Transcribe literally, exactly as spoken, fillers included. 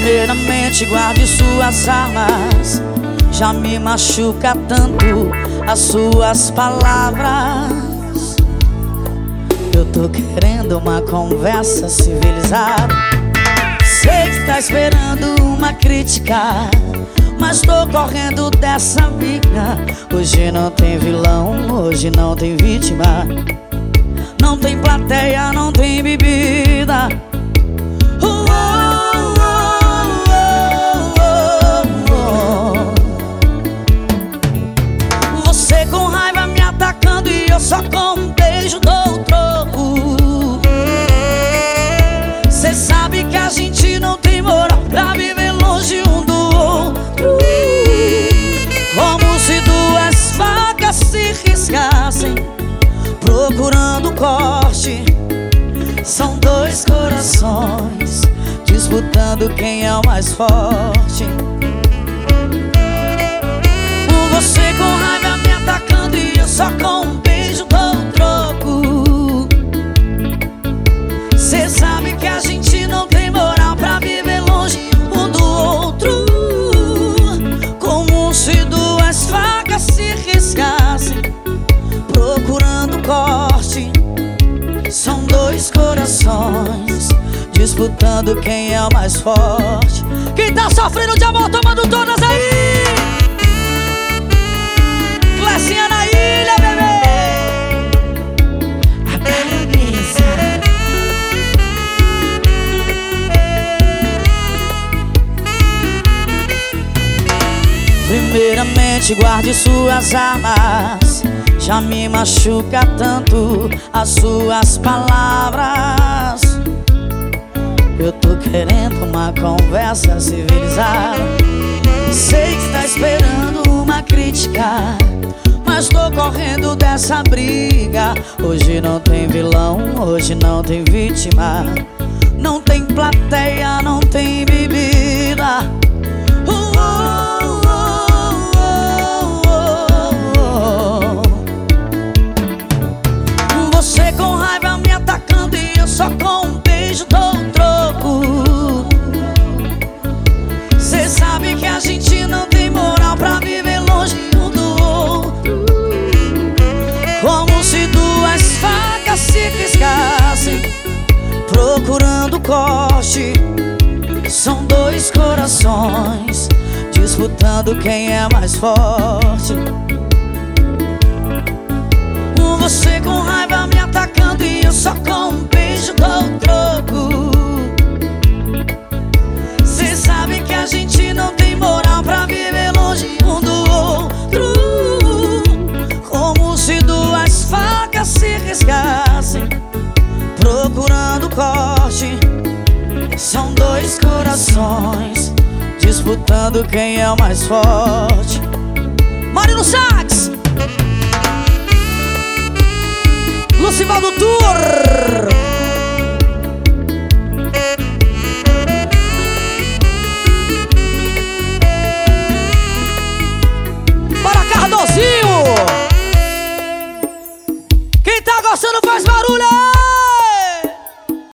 Primeiramente guarde suas armas. Já me machuca tanto as suas palavras. Eu tô querendo uma conversa civilizada. Sei que tá esperando uma crítica, mas tô correndo dessa briga. Hoje não tem vilão, hoje não tem vítima. Não tem plateia, não tem bebida. Oh, oh, oh, oh, oh. Você com raiva me atacando e eu só com um beijo dou o troco. Cê sabe que a gente não tem moral pra viver longe um do outro. Como se duas facas se riscassem procurando corte. São dois corações disputando quem é o mais forte. Você com raiva me atacando e eu só com um beijo dou o troco. Cê sabe que a gente não tem moral pra viver longe um do outro. Como se duas facas se riscassem procurando corte. São dois corações disputando quem é o mais forte. Quem tá sofrendo de amor tomando todas aí? Clecinha na ilha, bebê. A cabeça. Primeiramente guarde suas armas. Já me machuca tanto as suas palavras. Eu tô querendo uma conversa civilizada. Sei que tá esperando uma crítica, mas tô correndo dessa briga. Hoje não tem vilão, hoje não tem vítima. Não tem plateia, não tem bebida. Oh, oh, oh, oh, oh. Você com raiva me atacando e eu só com um beijo dou um troco. Cê sabe que a gente não tem moral pra viver longe um do outro. Como se duas facas se riscassem procurando corte. São dois corações disputando quem é mais forte. Você com raiva me atacando e eu só com um beijo dou o troco. Cê sabe que a gente não tem moral pra viver longe um do outro. Como se duas facas se riscassem procurando corte. São dois corações disputando quem é o mais forte. Marino Sax, Lucivaldo Tour.